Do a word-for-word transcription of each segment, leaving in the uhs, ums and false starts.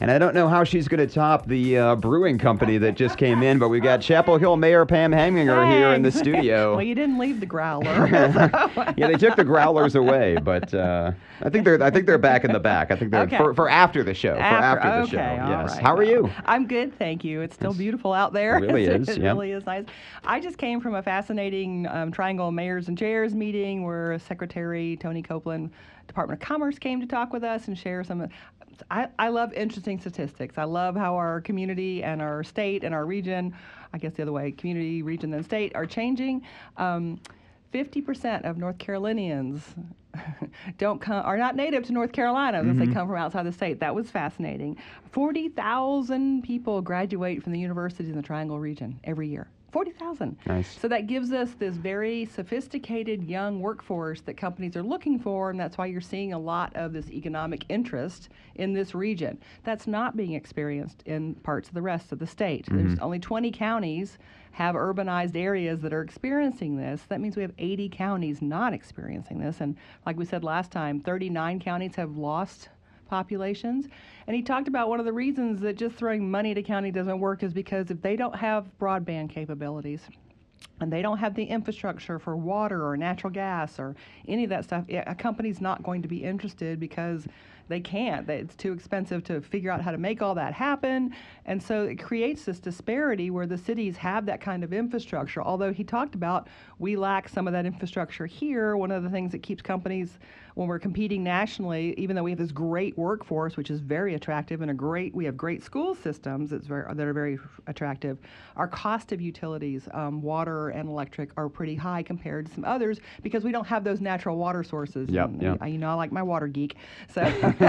And I don't know how she's going to top the uh, brewing company that just came in, but we've got Chapel Hill Mayor Pam Heminger here in the studio. Well, you didn't leave the growler. Yeah, they took the growlers away, but uh, I think they're I think they're back in the back. I think they're Okay. for, for after the show. After, for after the okay, show. all Yes. right. How are Well, you? I'm good, thank you. It's still beautiful out there. It really is, It yeah. really is nice. I just came from a fascinating um, Triangle Mayors and Chairs meeting where Secretary Tony Copeland, Department of Commerce, came to talk with us and share some. I, I love interesting statistics. I love how our community and our state and our region, I guess the other way, community, region, and state are changing. Um, fifty percent of North Carolinians don't come, are not native to North Carolina unless Mm-hmm. they come from outside the state. That was fascinating. forty thousand people graduate from the universities in the Triangle region every year. forty thousand. Nice. So that gives us this very sophisticated young workforce that companies are looking for, and that's why you're seeing a lot of this economic interest in this region. That's not being experienced in parts of the rest of the state. Mm-hmm. There's only twenty counties have urbanized areas that are experiencing this. That means we have eighty counties not experiencing this. And like we said last time, thirty-nine counties have lost populations. And he talked about one of the reasons that just throwing money at a county doesn't work is because if they don't have broadband capabilities and they don't have the infrastructure for water or natural gas or any of that stuff, a company's not going to be interested because they can't. It's too expensive to figure out how to make all that happen. And so it creates this disparity where the cities have that kind of infrastructure. Although he talked about we lack some of that infrastructure here. One of the things that keeps companies, when we're competing nationally, even though we have this great workforce, which is very attractive, and a great, we have great school systems that's very, that are very attractive, our cost of utilities, um, water and electric, are pretty high compared to some others because we don't have those natural water sources. Yep, and, yep. uh, You know, I like my water geek. So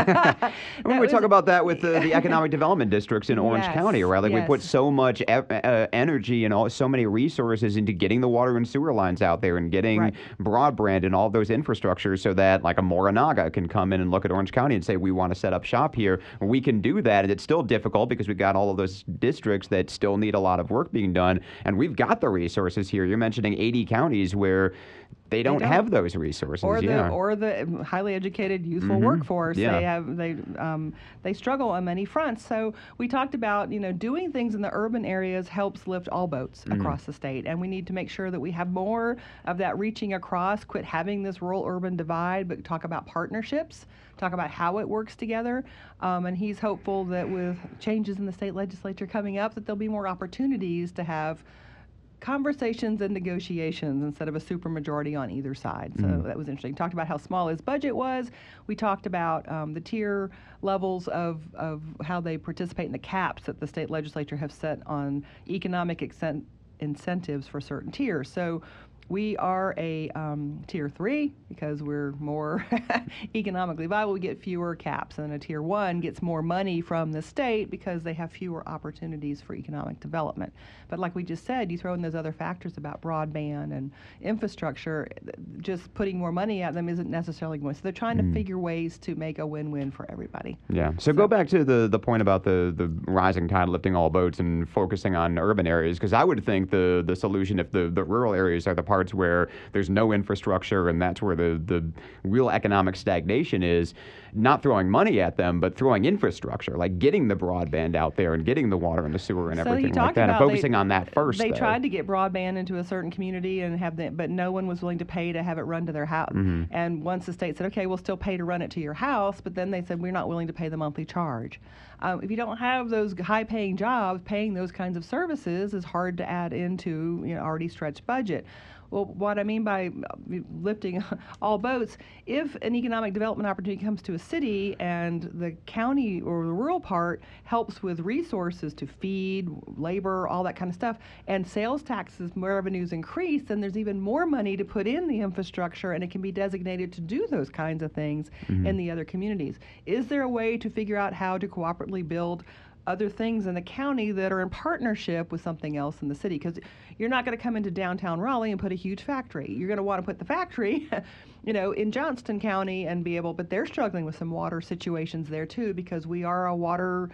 When we talk about that with the, the economic development districts in Orange Yes, County, right? Like we put yes. so much e- uh, energy and all, so many resources into getting the water and sewer lines out there and getting Right. broadband and all those infrastructures so that like a Morinaga can come in and look at Orange County and say, we want to set up shop here. We can do that. And it's still difficult because we've got all of those districts that still need a lot of work being done. And we've got the resources here. You're mentioning eighty counties where they don't, don't. have those resources. or the yeah. or the highly educated, useful Mhm. workforce. Yeah. They have they um, they struggle on many fronts. So we talked about you know doing things in the urban areas helps lift all boats Mhm. across the state, and we need to make sure that we have more of that reaching across. Quit having this rural-urban divide, but talk about partnerships. Talk about how it works together. Um, and he's hopeful that with changes in the state legislature coming up, that there'll be more opportunities to have conversations and negotiations instead of a supermajority on either side. So Mhm. that was interesting. Talked about how small his budget was. We talked about um, the tier levels of, of how they participate in the caps that the state legislature have set on economic accent- incentives for certain tiers. So we are a um, tier three because we're more economically viable. We get fewer caps, and a tier one gets more money from the state because they have fewer opportunities for economic development. But like we just said, you throw in those other factors about broadband and infrastructure, just putting more money at them isn't necessarily going. So they're trying to figure ways to make a win-win for everybody. Yeah. So, go back to the, the point about the, the rising tide lifting all boats and focusing on urban areas, because I would think the, the solution, if the, the rural areas are the parts where there's no infrastructure and that's where the, the real economic stagnation is, not throwing money at them, but throwing infrastructure, like getting the broadband out there and getting the water and the sewer and So he everything like talked that, and about focusing they- on that first. They though. tried to get broadband into a certain community and have that, but no one was willing to pay to have it run to their house. Mhm. And once the state said, okay, we'll still pay to run it to your house, but then they said, we're not willing to pay the monthly charge. Um, if you don't have those high-paying jobs, paying those kinds of services is hard to add into you know already stretched budget. Well, what I mean by lifting all boats, if an economic development opportunity comes to a city and the county or the rural part helps with resources to feed, labor, all that kind of stuff, and sales taxes revenues increase, then there's even more money to put in the infrastructure, and it can be designated to do those kinds of things Mhm. in the other communities. Is there a way to figure out how to cooperatively build other things in the county that are in partnership with something else in the city? Because you're not going to come into downtown Raleigh and put a huge factory. You're going to want to put the factory, you know, in Johnston County and be able, but they're struggling with some water situations there too because we are a water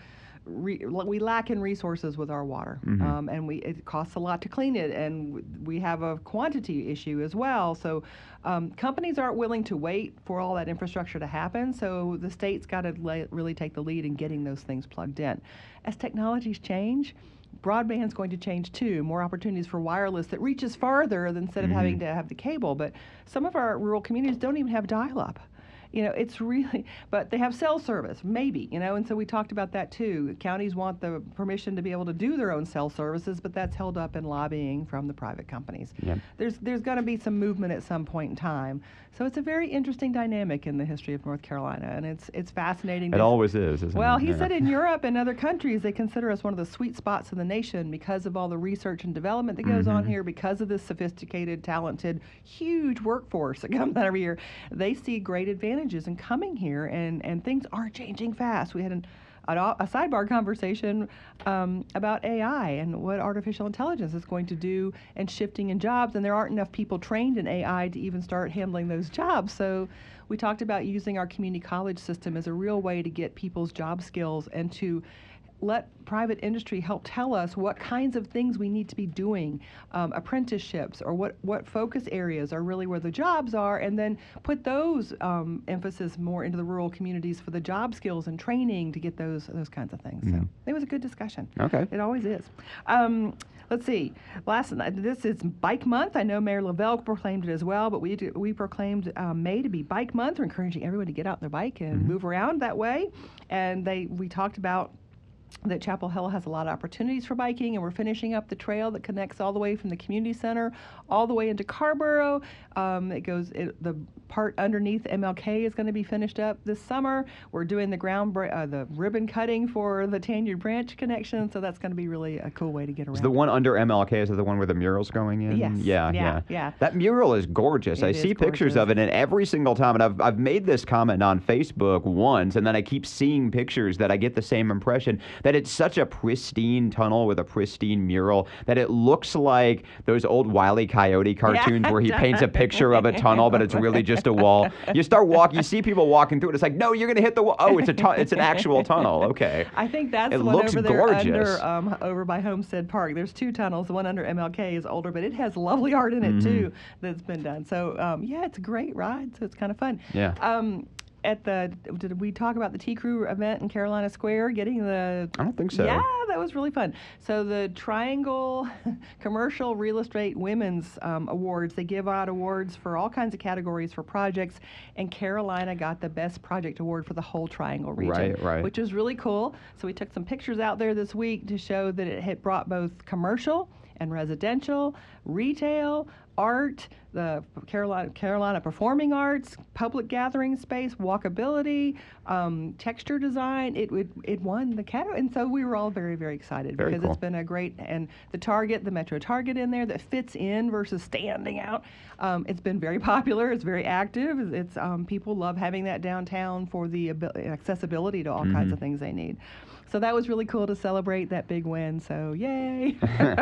re, we lack in resources with our water, Mm-hmm. um, and we it costs a lot to clean it, and we have a quantity issue as well. So um, companies aren't willing to wait for all that infrastructure to happen. So the state's got to la- really take the lead in getting those things plugged in. As technologies change, broadband's going to change too. More opportunities for wireless that reaches farther than instead of Mm-hmm. having to have the cable. But some of our rural communities don't even have dial-up. You know, it's really, but they have cell service, maybe, you know, and so we talked about that too. Counties want the permission to be able to do their own cell services, but that's held up in lobbying from the private companies. Yep. There's there's going to be some movement at some point in time. So it's a very interesting dynamic in the history of North Carolina, and it's it's fascinating. It to- always is, isn't Well, it? he Yeah. said in Europe and other countries, they consider us one of the sweet spots in the nation because of all the research and development that goes on Mhm. here, because of this sophisticated, talented, huge workforce that comes out every year. They see great advantages in coming here, and, and things are changing fast. We had an, an, a sidebar conversation um, about A I and what artificial intelligence is going to do and shifting in jobs, and there aren't enough people trained in A I to even start handling those jobs. So we talked about using our community college system as a real way to get people's job skills and to let private industry help tell us what kinds of things we need to be doing, um, apprenticeships, or what, what focus areas are really where the jobs are, and then put those um, emphasis more into the rural communities for the job skills and training to get those those kinds of things. Mhm. So it was a good discussion. Okay. It always is. Um, let's see. Last night, this is Bike Month. I know Mayor Lavelle proclaimed it as well, but we do, we proclaimed um, May to be Bike Month. We're encouraging everyone to get out on their bike and Mhm. move around that way. And they we talked about that Chapel Hill has a lot of opportunities for biking, and we're finishing up the trail that connects all the way from the community center all the way into Carborough. Um, it goes, it, the part underneath M L K is going to be finished up this summer. We're doing the ground, bra- uh, the ribbon cutting for the Tanyard Branch connection, so that's going to be really a cool way to get around. Is the one under M L K, is it the one where the mural's going in? Yes. Yeah, Yeah, yeah. yeah. That mural is gorgeous. It I is see pictures gorgeous. of it, and every single time, and I've, I've made this comment on Facebook once, and then I keep seeing pictures that I get the same impression, that it's such a pristine tunnel with a pristine mural that it looks like those old Wile E. Coyote cartoons Yeah, where he it paints a does. picture of a tunnel, but it's really just a wall. You start walking, you see people walking through it, it's like, no, you're going to hit the wall. Oh, it's a tu- it's an actual tunnel. Okay. I think that's It the one looks over there gorgeous. under um, over by Homestead Park. There's two tunnels. The one under M L K is older, but it has lovely art in it Mhm. too that's been done. So um, yeah, it's a great ride. So it's kind of fun. Yeah. Um, at the did we talk about the T Crew event in Carolina Square? Getting the I don't think so. Yeah, that was really fun. So the Triangle Commercial Real Estate Women's um, Awards, they give out awards for all kinds of categories for projects, and Carolina got the best project award for the whole Triangle region, Right, right. which was really cool. So we took some pictures out there this week to show that it had brought both commercial and residential, retail, art, the Carolina, Carolina Performing Arts, public gathering space, walkability, um, texture design. It would it won the category, and so we were all very very excited Very because cool. it's been a great, and the Target, the Metro Target in there that fits in versus standing out. Um, it's been very popular. It's very active. It's um, people love having that downtown for the abil- accessibility to all kinds Mhm. of things they need. So that was really cool to celebrate that big win. So yay!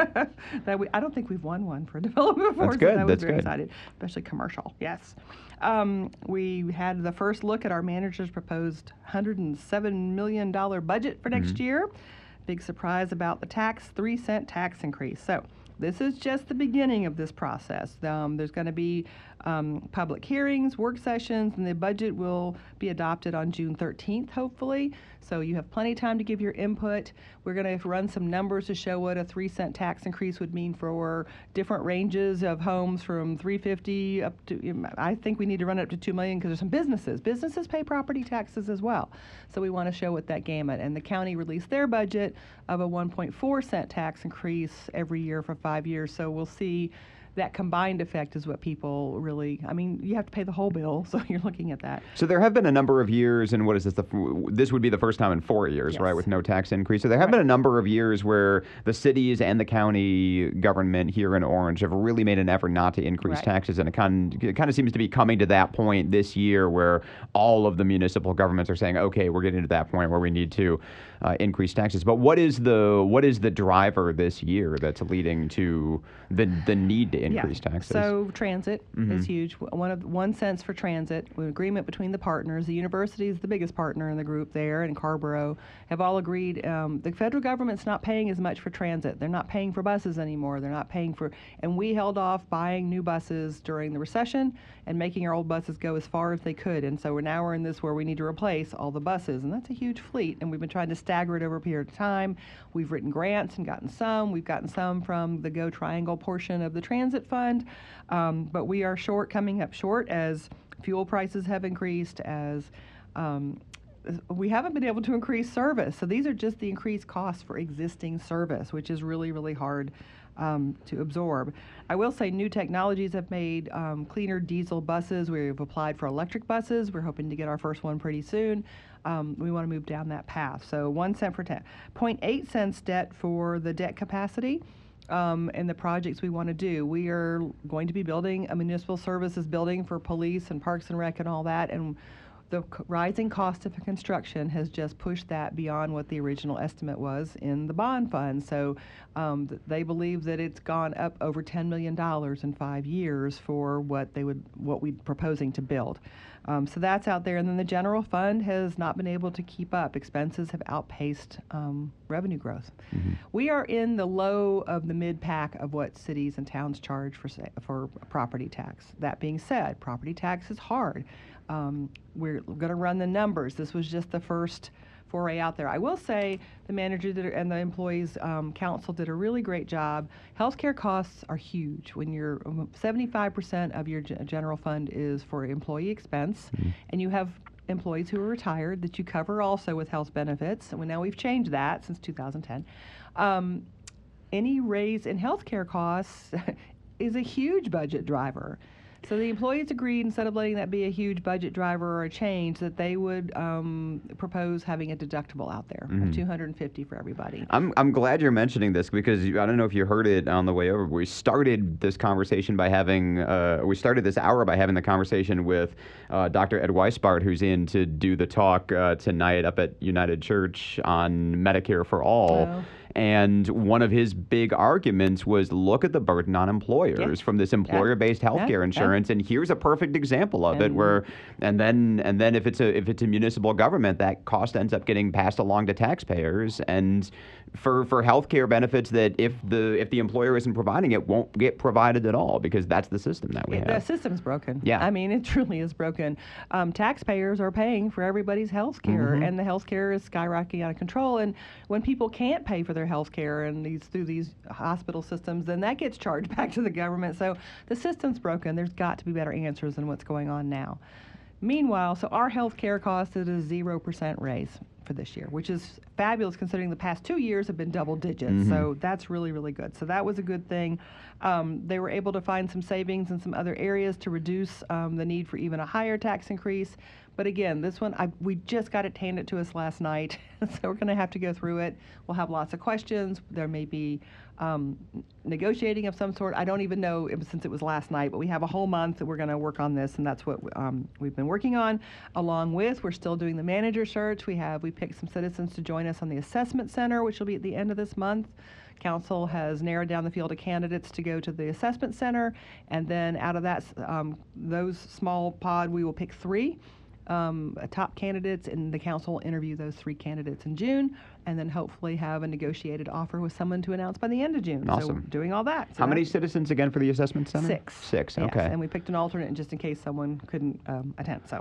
that we, I don't think we've won one for development before. That's so good, that was that's very good. excited, especially commercial. Yes. Um, we had the first look at our manager's proposed one hundred seven million dollars budget for next Mhm. year. Big surprise about the tax, three cent tax increase. So this is just the beginning of this process. Um, there's going to be um, public hearings, work sessions, and the budget will be adopted on June thirteenth, hopefully. So you have plenty of time to give your input. We're going to run some numbers to show what a three cent tax increase would mean for different ranges of homes from three fifty up to, I think we need to run it up to two million because there's some businesses. Businesses pay property taxes as well. So we want to show what that gamut. And the county released their budget of a one point four cent tax increase every year for five years. So we'll see that combined effect is what people really, I mean, you have to pay the whole bill, so you're looking at that. So there have been a number of years, and what is this? The, f- this would be the first time in four years, Yes. right, with no tax increase. So there have Right. been a number of years where the cities and the county government here in Orange have really made an effort not to increase Right. taxes, and it kind it kind of seems to be coming to that point this year where all of the municipal governments are saying, okay, we're getting to that point where we need to uh, increase taxes. But what is the what is the driver this year that's leading to the the need to increase taxes. So transit is huge. One of one cents for transit. With agreement between the partners, the university is the biggest partner in the group there, and Carrboro have all agreed. Um, the federal government's not paying as much for transit. They're not paying for buses anymore. They're not paying for, and we held off buying new buses during the recession and making our old buses go as far as they could. And so we're now we're in this where we need to replace all the buses, and that's a huge fleet. And we've been trying to stagger it over a period of time. We've written grants and gotten some. We've gotten some from the Go Triangle portion of the transit fund, um, but we are short, coming up short as fuel prices have increased, as um, we haven't been able to increase service. So these are just the increased costs for existing service, which is really, really hard um, to absorb. I will say new technologies have made um, cleaner diesel buses. We've applied for electric buses. We're hoping to get our first one pretty soon. Um, we want to move down that path. So one cent for ten, zero point eight cents debt for the debt capacity. Um, and the projects we want to do. We are going to be building a municipal services building for police and parks and rec and all that, and the c- rising cost of construction has just pushed that beyond what the original estimate was in the bond fund. So um, th- they believe that it's gone up over ten million dollars in five years for what they would, what we're proposing to build. Um, so that's out there, and then the general fund has not been able to keep up. Expenses have outpaced um, revenue growth. Mm-hmm. We are in the low of the mid-pack of what cities and towns charge for sa- for property tax. That being said, property tax is hard. Um, we're going to run the numbers. This was just the first foray out there. I will say the manager did, and the employees um, council did a really great job. Healthcare costs are huge. When you're seventy-five percent of your g- general fund is for employee expense, mm-hmm. and you have employees who are retired that you cover also with health benefits. And now we've changed that since two thousand ten. Um, any raise in healthcare costs is a huge budget driver. So the employees agreed, instead of letting that be a huge budget driver or a change, that they would um, propose having a deductible out there mm-hmm. of two hundred fifty dollars for everybody. I'm I'm glad you're mentioning this because you, I don't know if you heard it on the way over. We started this conversation by having uh, we started this hour by having the conversation with uh, Doctor Ed Weisbart, who's in to do the talk uh, tonight up at United Church on Medicare for All. Oh. And one of his big arguments was, look at the burden on employers yeah. from this employer-based yeah. healthcare yeah. insurance, yeah. and here's a perfect example of and it. Where, and then and then if it's a if it's a municipal government, that cost ends up getting passed along to taxpayers. And for for healthcare benefits that if the if the employer isn't providing it, won't get provided at all because that's the system that we yeah, have. The system's broken. Yeah, I mean it truly is broken. Um, taxpayers are paying for everybody's healthcare, mm-hmm. and the healthcare is skyrocketing out of control. And when people can't pay for their health care and these through these hospital systems, then that gets charged back to the government. So the system's broken. There's got to be better answers than what's going on now. Meanwhile, so our health care cost is a zero percent raise for this year, which is fabulous considering the past two years have been double digits. Mm-hmm. So that's really, really good. So that was a good thing. Um, they were able to find some savings in some other areas to reduce um, the need for even a higher tax increase. But again, this one, I, we just got it handed to us last night, so we're going to have to go through it. We'll have lots of questions. There may be um, negotiating of some sort. I don't even know if, since it was last night, but we have a whole month that we're going to work on this, and that's what um, we've been working on. Along with, we're still doing the manager search. We have, we picked some citizens to join us on the assessment center, which will be at the end of this month. Council has narrowed down the field of candidates to go to the assessment center, and then out of that, um, those small pod, we will pick three. Um, top candidates, and the council will interview those three candidates in June, and then hopefully have a negotiated offer with someone to announce by the end of June. Awesome. So doing all that. So How many citizens again for the assessment center? Six. Six, yes, okay. And we picked an alternate just in case someone couldn't um, attend. So.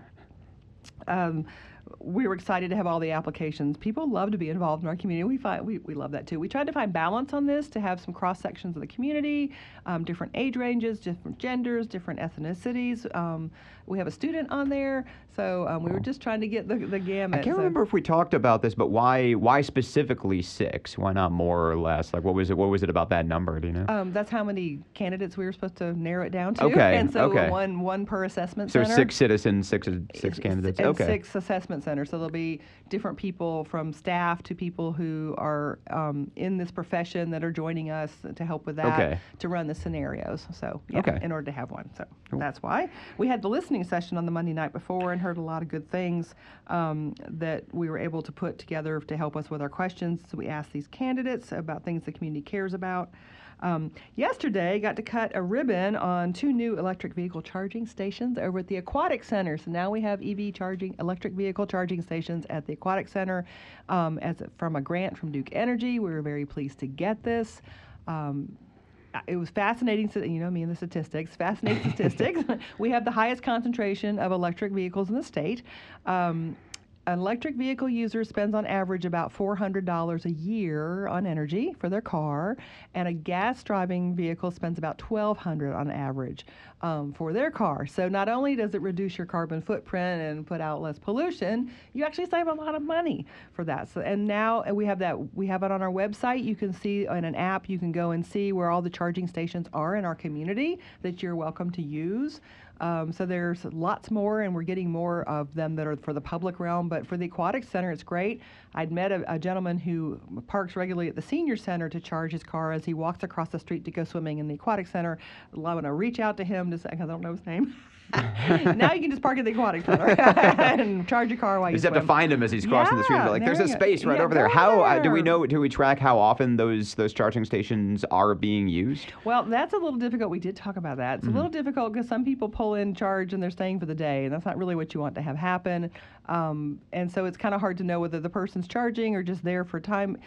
Um, we were excited to have all the applications. People love to be involved in our community. We find we, we love that too. We tried to find balance on this to have some cross sections of the community, um, different age ranges, different genders, different ethnicities. Um, we have a student on there, so um, we were just trying to get the, the gamut. I can't so. remember if we talked about this, but why why specifically six? Why not more or less? Like what was it? What was it about that number? Do you know? Um, that's how many candidates we were supposed to narrow it down to. Okay. And so okay. one one per assessment so center. So six citizens, six six candidates. And okay. Six assessment centers. So there'll be different people from staff to people who are um, in this profession that are joining us to help with that okay. to run the scenarios. So yeah, okay. in order to have one. So cool. That's why we had the listening session on the Monday night before and heard a lot of good things um, that we were able to put together to help us with our questions. So we asked these candidates about things the community cares about. Um, yesterday, got to cut a ribbon on two new electric vehicle charging stations over at the Aquatic Center. So now we have E V charging, electric vehicle charging stations at the Aquatic Center um, as a, from a grant from Duke Energy. We were very pleased to get this. Um, It was fascinating, you know me and the statistics, fascinating statistics. We have the highest concentration of electric vehicles in the state. Um, An electric vehicle user spends on average about four hundred dollars a year on energy for their car, and a gas driving vehicle spends about twelve hundred dollars on average um, for their car. So not only does it reduce your carbon footprint and put out less pollution, you actually save a lot of money for that. So, and now we have that, we have it on our website. You can see in an app, you can go and see where all the charging stations are in our community that you're welcome to use. Um, so there's lots more, and we're getting more of them that are for the public realm. But for the Aquatic Center, it's great. I'd met a, a gentleman who parks regularly at the Senior Center to charge his car as he walks across the street to go swimming in the Aquatic Center. I want to reach out to him to say, because I don't know his name. Now you can just park at the Aquatic Center and charge your car while you, you just swim. have to find him as he's crossing yeah, the street. Like, there's a space right yeah, over there. go How there. uh, do we know? Do we track how often those those charging stations are being used? Well, that's a little difficult. We did talk about that. It's mm-hmm. a little difficult because some people pull in, charge, and they're staying for the day, and that's not really what you want to have happen. Um, and so it's kind of hard to know whether the person's charging or just there for time.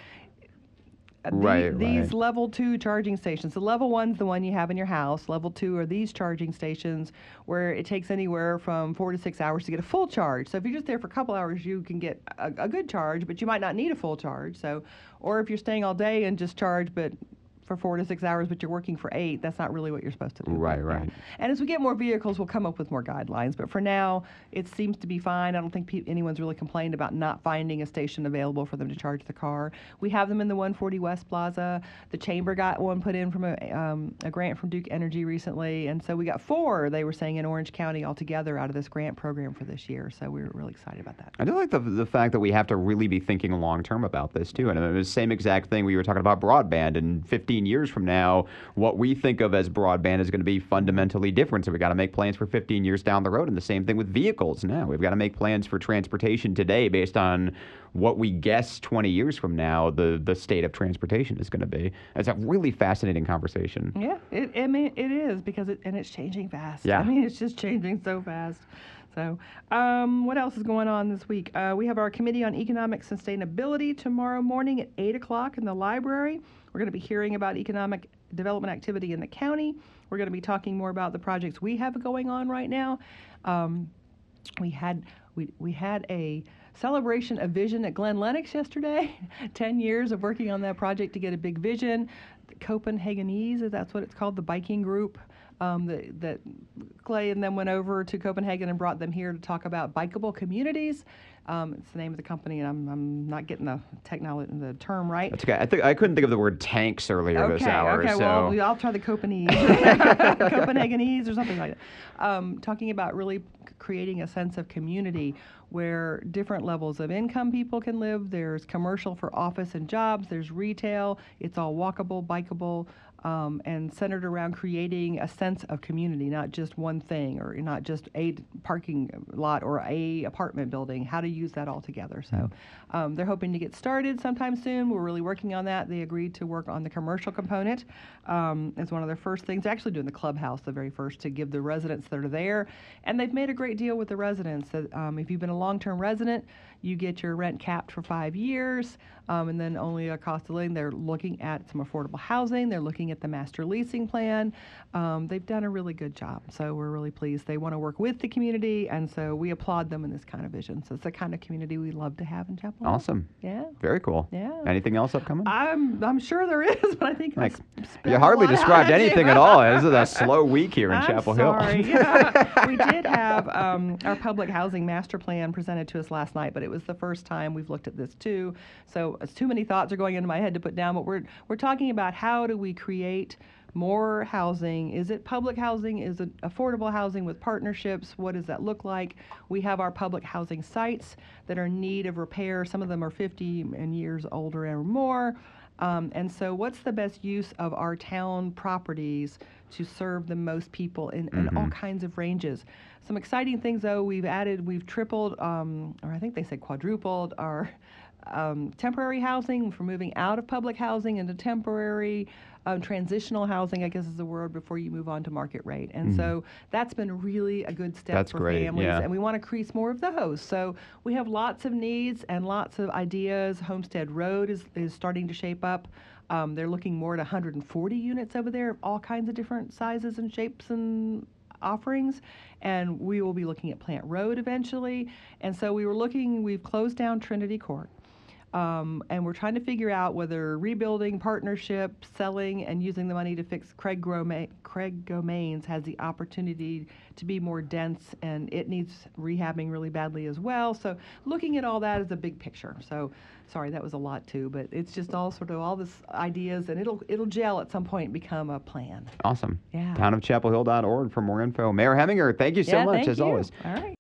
The, right, these right. level two charging stations. The level one's the one you have in your house. Level two are these charging stations where it takes anywhere from four to six hours to get a full charge. So if you're just there for a couple hours, you can get a, a good charge, but you might not need a full charge. So, or if you're staying all day and just charge, but for four to six hours, but you're working for eight, that's not really what you're supposed to do. Right, but, right. Yeah. And as we get more vehicles, we'll come up with more guidelines. But for now, it seems to be fine. I don't think pe- anyone's really complained about not finding a station available for them to charge the car. We have them in the one forty West Plaza. The Chamber got one put in from a, um, a grant from Duke Energy recently. And so we got four, they were saying, in Orange County altogether out of this grant program for this year. So we were really excited about that. I do like the the fact that we have to really be thinking long term about this too. And it was the same exact thing we were talking about broadband. And fifteen years from now, what we think of as broadband is going to be fundamentally different. So we got to make plans for fifteen years down the road. And the same thing with vehicles now. We've got to make plans for transportation today based on what we guess twenty years from now the, the state of transportation is going to be. It's a really fascinating conversation. Yeah, it, I mean, it is because it, and it's changing fast. Yeah. I mean, it's just changing so fast. So, um, what else is going on this week? Uh, we have our Committee on Economic Sustainability tomorrow morning at eight o'clock in the library. We're going to be hearing about economic development activity in the county. We're going to be talking more about the projects we have going on right now. Um, we had we we had a celebration of vision at Glen Lennox yesterday. Ten years of working on that project to get a big vision. The Copenhagenese, that's what it's called, the biking group. Um, that, that Clay and them went over to Copenhagen and brought them here to talk about bikeable communities. Um, it's the name of the company, and I'm, I'm not getting the technology, the term right. That's okay. I think I couldn't think of the word tanks earlier okay, this hour. Okay, so. well, I'll try the Copenhagenese, Copenhagenese or something like that. Um, talking about really creating a sense of community where different levels of income people can live. There's commercial for office and jobs. There's retail. It's all walkable, bikeable, um, and centered around creating a sense of community, not just one thing or not just a parking lot or a apartment building, how to use that all together. So um, they're hoping to get started sometime soon. We're really working on that. They agreed to work on the commercial component um, as one of their first things. They're actually doing the clubhouse the very first to give the residents that are there. And they've made a great deal with the residents. That, um, if you've been a long-term resident, you get your rent capped for five years, um, and then only a cost of living. They're looking at some affordable housing. They're looking at the master leasing plan. Um, they've done a really good job, so we're really pleased. They want to work with the community, and so we applaud them in this kind of vision. So it's the kind of community we love to have in Chapel Hill. Awesome. Yeah. Very cool. Yeah. Anything else upcoming? I'm I'm sure there is, but I think I Like, spent you a hardly lot of described time. anything at all. This is a slow week here in I'm Chapel sorry. Hill. Yeah. We did have um, our public housing master plan presented to us last night, but it was the first time we've looked at this too. So it's too many thoughts are going into my head to put down, but we're we're talking about how do we create more housing. Is it public housing? Is it affordable housing with partnerships? What does that look like? We have our public housing sites that are in need of repair. Some of them are fifty and years older or more. Um, and so what's the best use of our town properties to serve the most people in, in Mm-hmm. all kinds of ranges? Some exciting things, though, we've added, we've tripled, um, or I think they said quadrupled, our um, temporary housing, for moving out of public housing into temporary, um, transitional housing, I guess is the word, before you move on to market rate. And so that's been really a good step That's for great, families, yeah. and we want to increase more of those. So we have lots of needs and lots of ideas. Homestead Road is, is starting to shape up. Um, they're looking more at one hundred forty units over there, all kinds of different sizes and shapes and offerings, and we will be looking at Plant Road eventually. And so we were looking, we've closed down Trinity Court. Um, and we're trying to figure out whether rebuilding, partnership, selling, and using the money to fix Craig, Groma- Craig Gomains has the opportunity to be more dense, and it needs rehabbing really badly as well. So looking at all that is a big picture. So sorry, that was a lot too, but it's just all sort of all this ideas, and it'll it'll gel at some point and become a plan. Awesome. Yeah. town of chapel hill dot org for more info. Mayor Heminger, thank you so yeah, much, thank as you. always. All right.